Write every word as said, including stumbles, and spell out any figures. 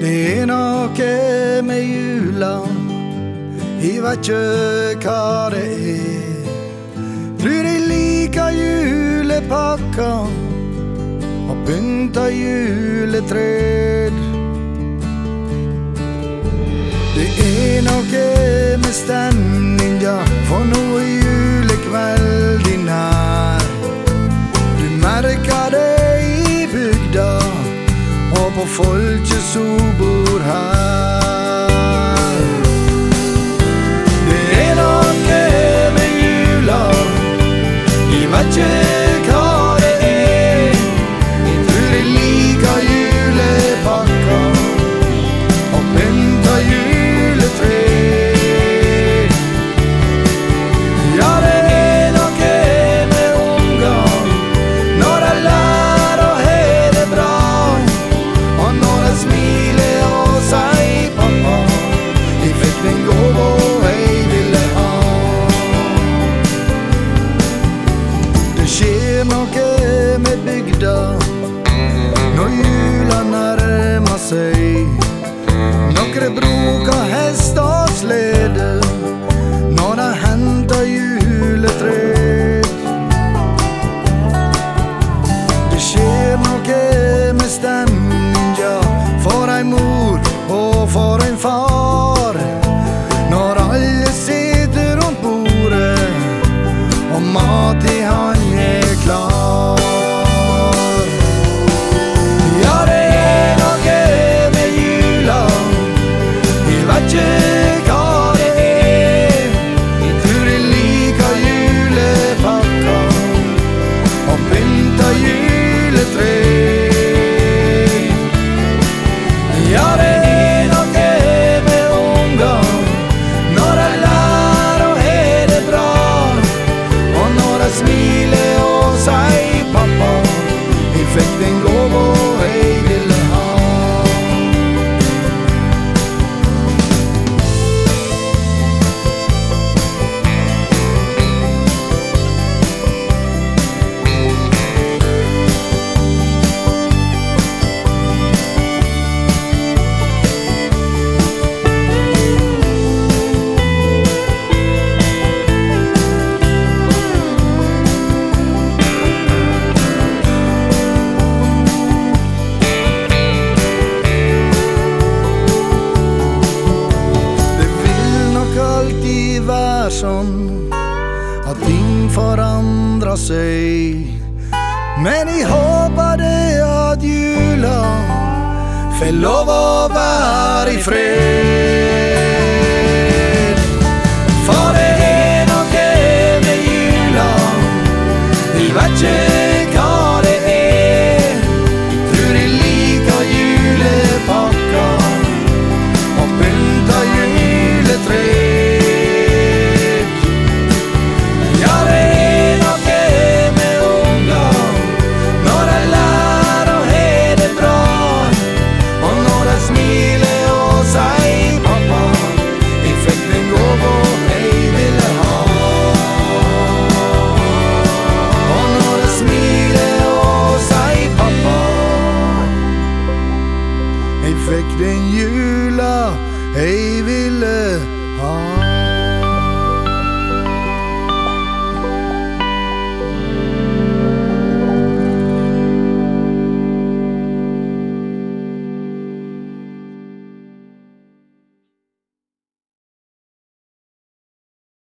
Det er noe med jula, jeg vet ikke hva det er. Tror jeg liker julepakka og pynta juletræd. Det er noe med stemninga, for nå er julekveld i nær. Du merker det i bygda og på folket som bor her. Det er noe med jula, jeg vet ikke hva det er. Jeg tror jeg liker julepakka og pynta juletræd. Ja, det er noe med unger når de lærer å ha det bra, og når de smiler og sier pappa, jeg fikk den gåva jeg ville ha. Det skjer noe med bygda når jula nærmer seg. Nokre bruker hest og slede når de henter juletræd. Det skjer noe med stemninga for ei mor og for en far når alle sitter rundt bordet og mat i han er klar. Ja, det er noe med jula, jeg vet ikke hva det er. Jeg tror jeg liker julepakka og pynta juletræd. Ja, det er noe med unger når de lærer å ha det bra, og når de smiler og sier pappa, jeg fikk den gåva jeg ville ha. Sånn at ting forandrer seg, men jeg håper det at jula får lov å være i fred. For det er noe med jula, jeg vet ikke hva det er. Tror jeg liker julepakka og pynta juletræd. Jeg fikk den jula jeg ville ha.